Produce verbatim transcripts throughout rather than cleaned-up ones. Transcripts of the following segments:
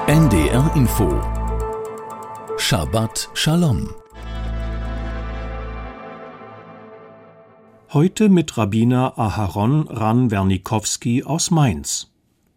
N D R Info Shabbat Shalom. Heute mit Rabbiner Aharon Ran-Wernikowski aus Mainz.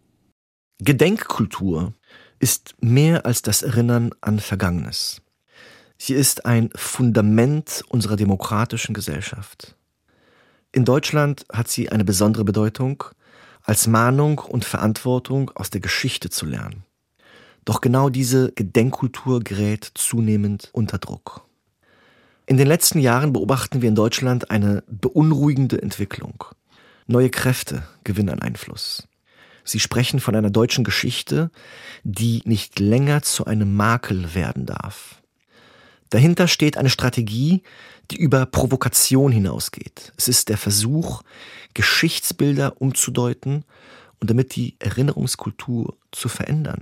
Gedenkkultur ist mehr als das Erinnern an Vergangenes. Sie ist ein Fundament unserer demokratischen Gesellschaft. In Deutschland hat sie eine besondere Bedeutung, als Mahnung und Verantwortung aus der Geschichte zu lernen. Doch genau diese Gedenkkultur gerät zunehmend unter Druck. In den letzten Jahren beobachten wir in Deutschland eine beunruhigende Entwicklung. Neue Kräfte gewinnen an Einfluss. Sie sprechen von einer deutschen Geschichte, die nicht länger zu einem Makel werden darf. Dahinter steht eine Strategie, die über Provokation hinausgeht. Es ist der Versuch, Geschichtsbilder umzudeuten und damit die Erinnerungskultur zu verändern.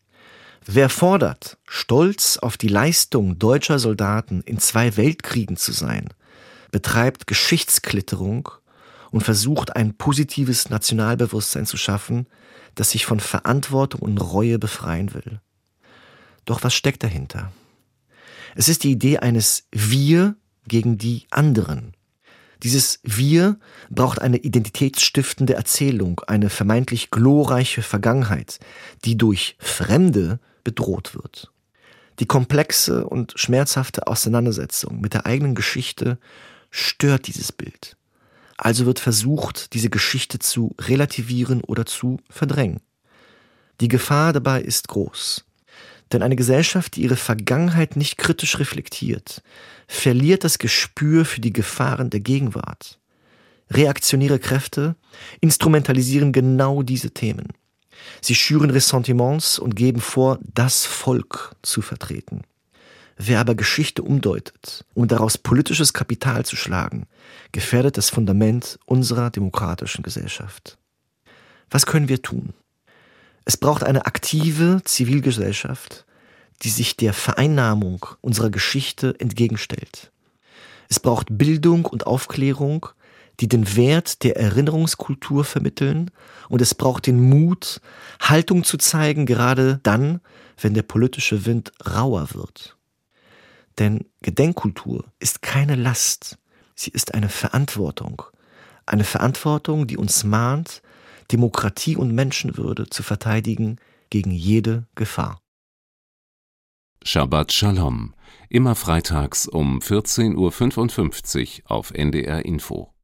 Wer fordert, stolz auf die Leistung deutscher Soldaten in zwei Weltkriegen zu sein, betreibt Geschichtsklitterung und versucht, ein positives Nationalbewusstsein zu schaffen, das sich von Verantwortung und Reue befreien will. Doch was steckt dahinter? Es ist die Idee eines Wir gegen die anderen. Dieses Wir braucht eine identitätsstiftende Erzählung, eine vermeintlich glorreiche Vergangenheit, die durch Fremde bedroht wird. Die komplexe und schmerzhafte Auseinandersetzung mit der eigenen Geschichte stört dieses Bild. Also wird versucht, diese Geschichte zu relativieren oder zu verdrängen. Die Gefahr dabei ist groß. Denn eine Gesellschaft, die ihre Vergangenheit nicht kritisch reflektiert, verliert das Gespür für die Gefahren der Gegenwart. Reaktionäre Kräfte instrumentalisieren genau diese Themen. Sie schüren Ressentiments und geben vor, das Volk zu vertreten. Wer aber Geschichte umdeutet, um daraus politisches Kapital zu schlagen, gefährdet das Fundament unserer demokratischen Gesellschaft. Was können wir tun? Es braucht eine aktive Zivilgesellschaft, die sich der Vereinnahmung unserer Geschichte entgegenstellt. Es braucht Bildung und Aufklärung, die den Wert der Erinnerungskultur vermitteln, und es braucht den Mut, Haltung zu zeigen, gerade dann, wenn der politische Wind rauer wird. Denn Gedenkkultur ist keine Last, sie ist eine Verantwortung. Eine Verantwortung, die uns mahnt, Demokratie und Menschenwürde zu verteidigen gegen jede Gefahr. Shabbat Shalom. Immer freitags um vierzehn Uhr fünfundfünfzig auf N D R Info.